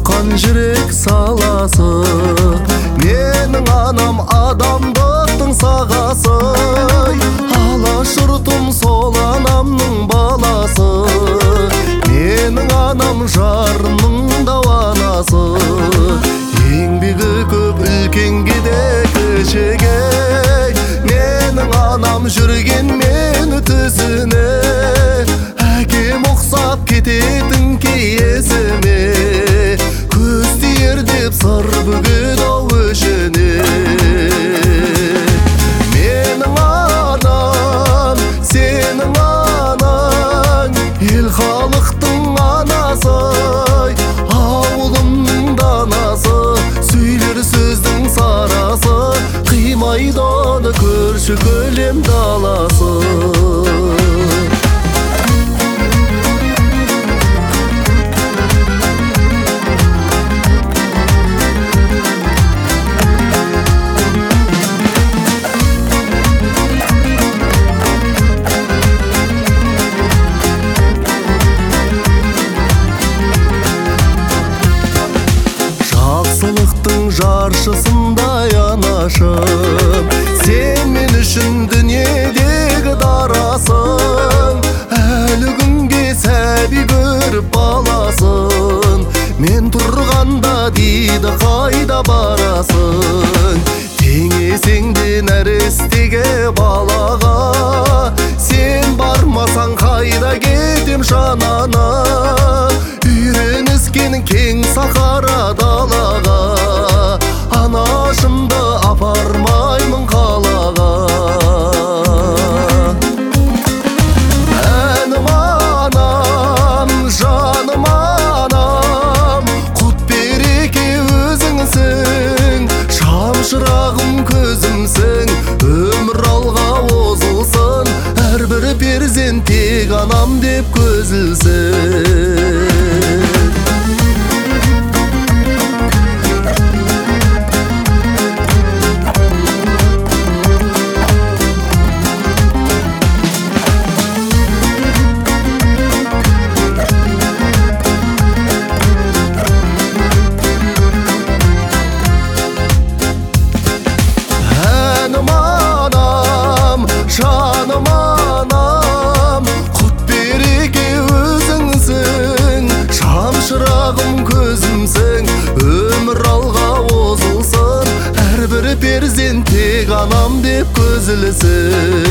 Соққан жүрек саласы, менің анам адамдықтың сағасы. Алаш ұртым сол анамның баласы, менің анам жарының дауанасы. Еңбегі көп үлкенге де кішіге, менің анам жүрген мені төсіне. Әкем ұқсап кететін кейесіме, көз тиер деп сыр бүгеді ау өшіне. Менің анам, сенің анаң, ел халықтың анасы, ауылымның данасы, сөйлер сөздің сарасы, қимайды оны көрші көлем даласы. Жақсылықтың жаршысындай анашым, сен мен үшін дүниедегі дарасың. Әлі күнге сәби көріп баласын, мен тұрғанда дейді қайда барасың. Теңесең де нәрестеге балаға, сен бармасаң қайда кетем жанана. Үйреніскен кең сахара далаға, анашымды апармаймын қалаға. Әнім анам, жаным анам, құт береке өзіңсің, шамшырағым көзімсің, өмір алға озылсын, әрбір перзент тек анам деп көзілсін. Әнім анам, жаным анам, құт береке өзіңсің, шамшырағым көзімсің, өмір алға озылсын, әрбір перзент тек анам деп көзілсін.